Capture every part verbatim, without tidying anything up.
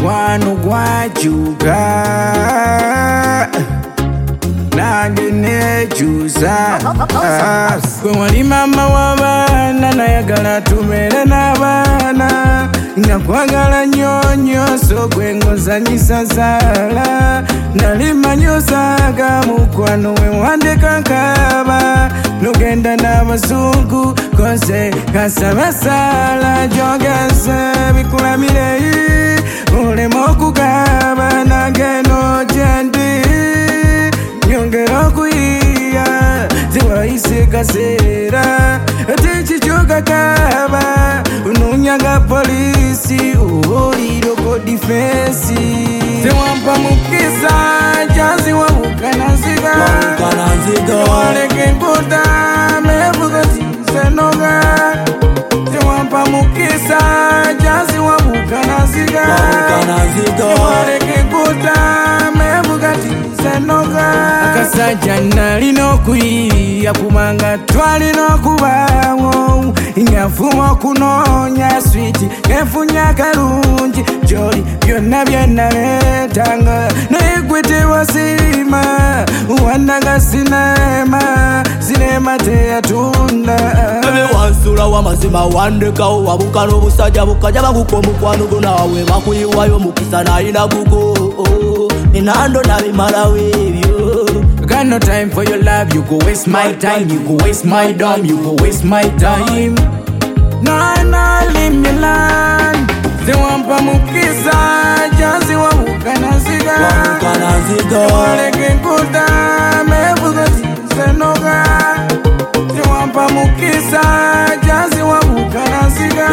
mukwano gwachuka nange nekyusa. Gwe wali mama w'abaana nayagala tumere n'abaana, nakwagala nnyo nnyo so gwe ng'ozanyisa nsaala. Nali manyi osaaga mukwano we wandeka nkaaba, nogenda n'abazungu koze kasaba saala. Gy'ogeze bikulamire olema okugaba, nange n'ogyendi nyongera okuyiya ziwayise kaseera. Tekikyuka kaba ununyaga polisi owuliro ko difensi. Tewampa mukisa jazi wabukana nziga, waleke nkuta mevuga senoga. Tewampa mukisa jazi wabukana nziga, waleke nkuta mevuga senoga. Akasajja nalina okwiya kubanga twalina okubaawo, nyafuma okunoonya switi enfunya akalungi gy'oli byonna byenaleetanga. Naye gwe tewasiima wandaga sinema, sinema teyatunda. Ebe wansula w'amazima wandekawo wabuka n'obusajja bukajja bakuka omukwano go naawe bakuyiwayo mukisa nalina gugo. Enando nabimalawo ebyo. Got no time for your love, you go waste my time, you go waste my dime, you go waste my time. No, no, leave me alone. Tewampa mukisa jazi wabukana nziga, waleke nkuta mevuga senoga. Tewampa mukisa jazi wabukana nziga,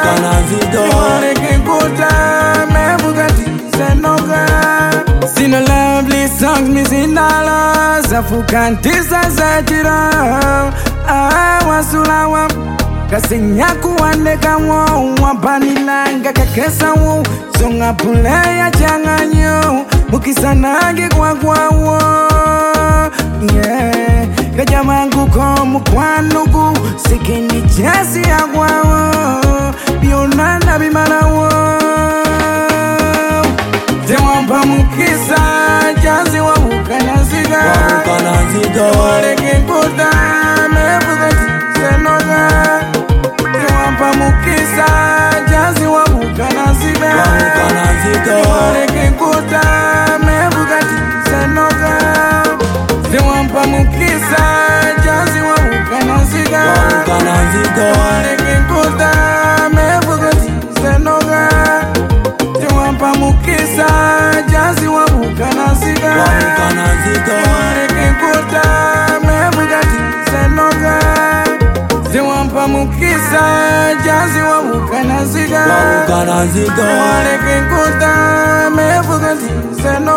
waleke nkuta mevuga senoga. Sino lovely songs me zinala zafuka ntisa zajira. Ah, wasula wa kasinya kuwandeka wo wampanilanga kakesa wo songa pule ya changanyo mukisa nange kwa kwa wo. Yeah, kajamangu ko mukwano gu sikindi chesi ya kwa wo bionana bimala wo. Tewampa mukisa jazi wabukana nziga, waleke nkuta mevuga senoga. Tewampa mukisa jazi wabukana nziga, waleke nkuta mevuga senoga. Tewampa mukisa jazi wabukana nziga, waleke nkuta mevuga senoga. Tewampa mukisa jazi wabukana nziga, waleke nkuta mevuga senoga. Tewampa mukisa jazi wabukana nziga, waleke nkuta mevuga senoga.